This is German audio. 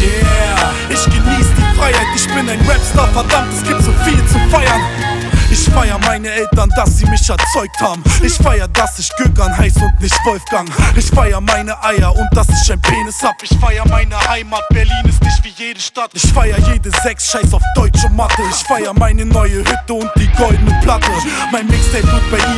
Yeah, ich genieß die Freiheit, ich bin ein Rapstar, verdammt, es gibt so viel zu feiern. Ich feier meine Eltern, dass sie mich erzeugt haben. Ich feier, dass ich Gökhan heiß und nicht Wolfgang. Ich feier meine Eier und dass ich ein Penis hab. Ich feier meine Heimat, Berlin ist nicht wie jede Stadt. Ich feier jede Sex, scheiß auf Deutsch und Mathe. Ich feier meine neue Hütte und die goldene Platte. Mein Mixtape wird bei